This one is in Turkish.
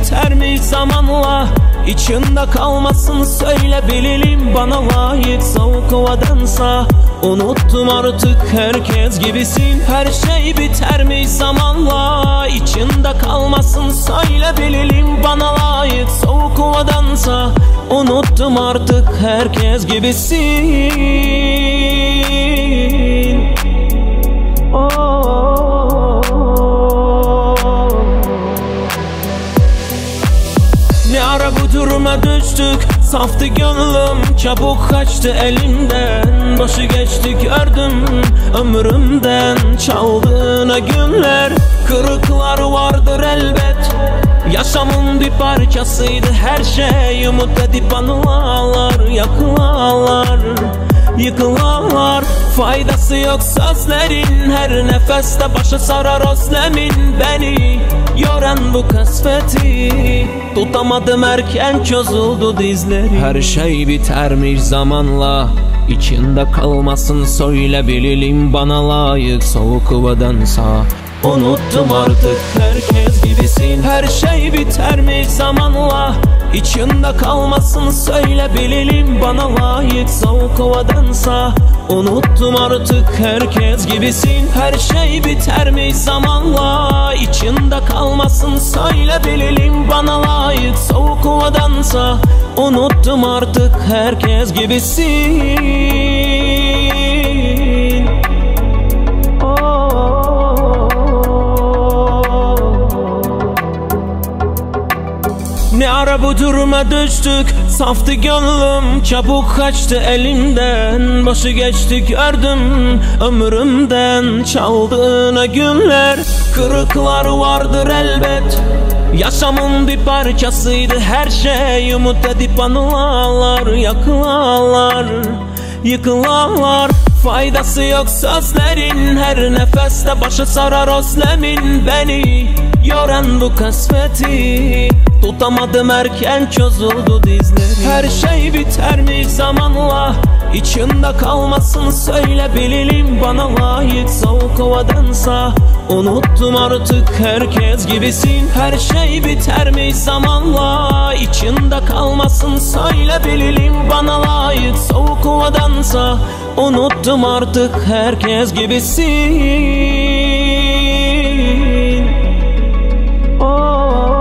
bitermiş zamanla. İçinde kalmasın söyle bilelim, bana layık soğuk havadansa. Unuttum artık herkes gibisin, her şey bitermiş zamanla. İçinde kalmasın söyle bilelim, bana layık soğuk havadansa. Unuttum artık herkes gibisin. Ne ara bu duruma düştük, saftı gönlüm çabuk kaçtı elimden. Başı geçti gördüm ömrümden, çaldığına günler. Kırıklar vardır elbet, yaşamın bir parçasıydı her şey. Umut edip anılar yakılar, yıkılar. Faydası yok sözlerin, her nefeste başı sarar özlemin. Beni yoran bu kasveti tutamadım, erken çözüldü dizlerim. Her şey bitermiş zamanla, içinde kalmasın söyle bilelim, bana layık soğuk havadansa. Unuttum artık herkes gibisin, her şey bitermiş zamanla. İçinde kalmasın söyle bilelim, bana layık soğuk havadansa. Unuttum artık herkes gibisin, her şey bitermiş zamanla. İçinde kalmasın söyle bilelim, bana layık soğuk havadansa. Unuttum artık herkes gibisin. Ne ara bu duruma düştük, saftı gönlüm çabuk kaçtı elimden. Başı geçti gördüm ömrümden, çaldığına günler. Kırıklar vardır elbet, yaşamın bir parçasıydı her şey. Umut edip anılar yakılar, yıkılar. Faydası yok sözlerin, her nefeste başı sarar özlemin. Beni yoran bu kasveti tutamadım, erken çözüldü dizlerim. Her şey bitermiş zamanla, içinde kalmasın söyle bilelim, bana layık soğuk havadansa. Unuttum artık herkes gibisin, her şey bitermiş zamanla. İçinde kalmasın söyle bilelim, bana layık soğuk havadansa. Unuttum artık herkes gibisin.